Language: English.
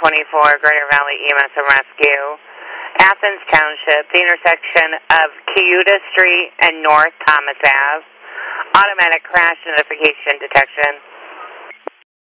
924 Greater Valley EMS and Rescue. Athens Township, the intersection of Cayuta Street and North Thomas Ave. Automatic crash notification detection.